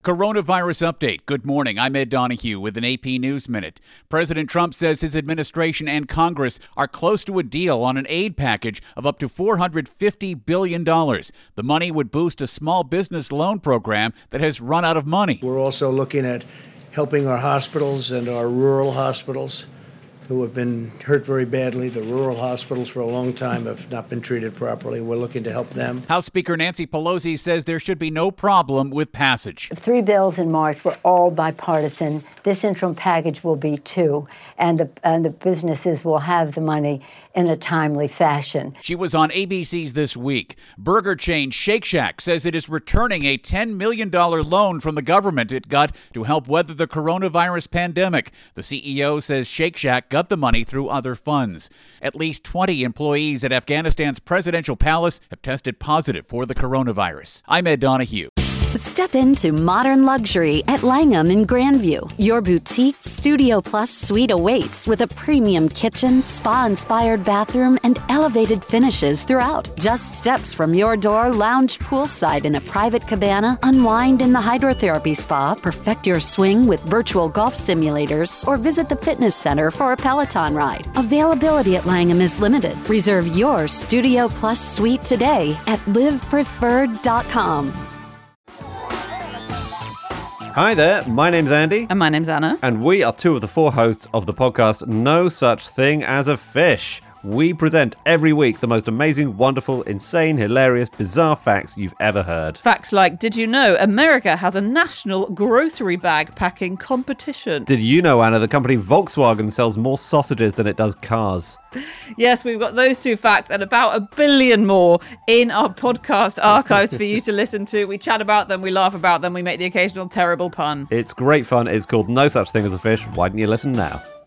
Coronavirus update. Good morning. I'm Ed Donahue with an AP News Minute. President Trump says his administration and Congress are close to a deal on an aid package of up to $450 billion. The money would boost a small business loan program that has run out of money. We're also looking at helping our hospitals and our rural hospitals who have been hurt very badly. The rural hospitals for a long time have not been treated properly. We're looking to help them. House Speaker Nancy Pelosi says there should be no problem with passage. 3 bills in March were all bipartisan. This interim package will be too, and the businesses will have the money in a timely fashion. She was on ABC's This Week. Burger chain Shake Shack says it is returning a $10 million loan from the government it got to help weather the coronavirus pandemic. The CEO says Shake Shack got the money through other funds. At least 20 employees at Afghanistan's presidential palace have tested positive for the coronavirus. I'm Ed Donahue. Step into modern luxury at Langham in Grandview. Your boutique Studio Plus suite awaits with a premium kitchen, spa-inspired bathroom, and elevated finishes throughout. Just steps from your door, lounge poolside in a private cabana, unwind in the hydrotherapy spa, perfect your swing with virtual golf simulators, or visit the fitness center for a Peloton ride. Availability at Langham is limited. Reserve your Studio Plus suite today at livepreferred.com. Hi there, my name's Andy. And my name's Anna. And we are two of the 4 hosts of the podcast No Such Thing as a Fish. We present every week the most amazing, wonderful, insane, hilarious, bizarre facts you've ever heard. Facts like, did you know America has a national grocery bag packing competition? Did you know, Anna, the company Volkswagen sells more sausages than it does cars? Yes, we've got those 2 facts and about 1 billion more in our podcast archives for you to listen to. We chat about them, we laugh about them, we make the occasional terrible pun. It's great fun. It's called No Such Thing as a Fish. Why don't you listen now?